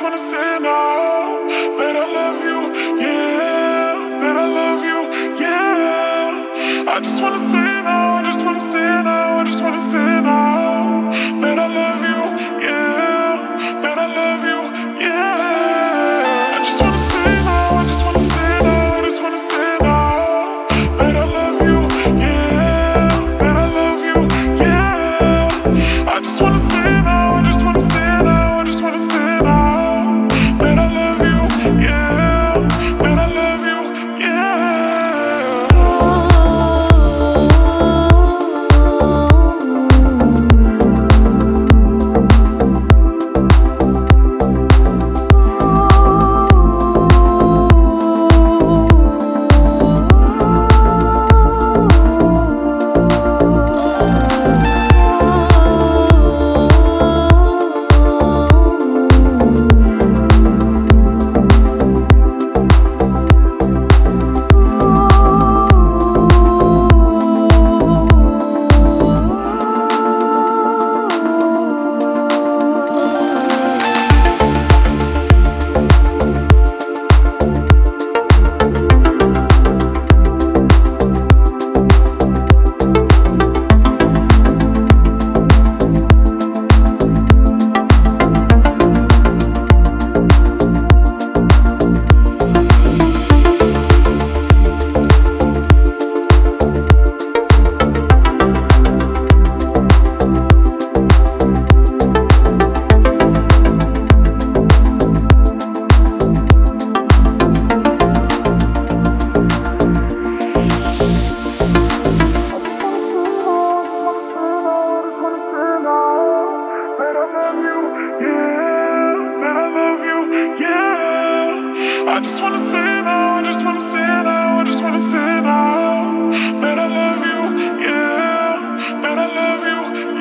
wanna say now that I love you, yeah, that I love you, yeah. I just wanna say now, I just wanna say now, I just wanna say now that I love you, yeah, that I love you, yeah. I just wanna say now, I just wanna say now, I just wanna say now that I love you, yeah, that I love you, yeah. I just wanna say now, I just wanna say now, I just wanna say now that I love you, yeah, that I love you, yeah. I just wanna say now, I just wanna say now, I just wanna say now that I love you, yeah, that I love you,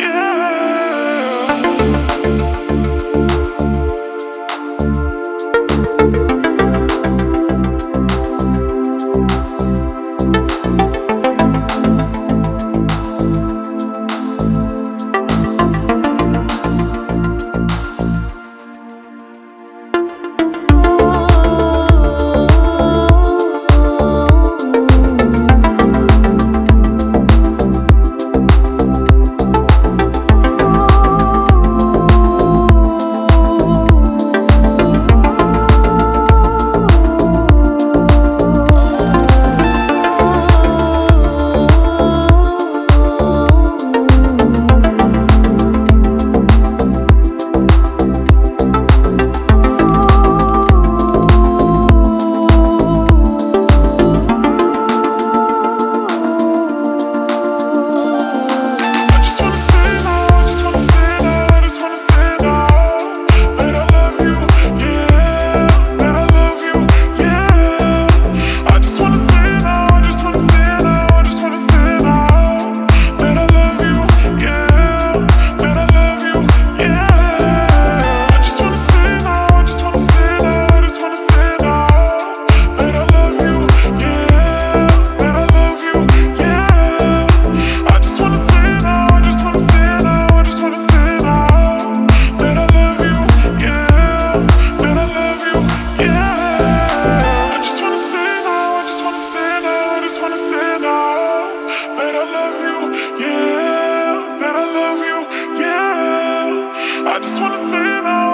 I just wanna say now.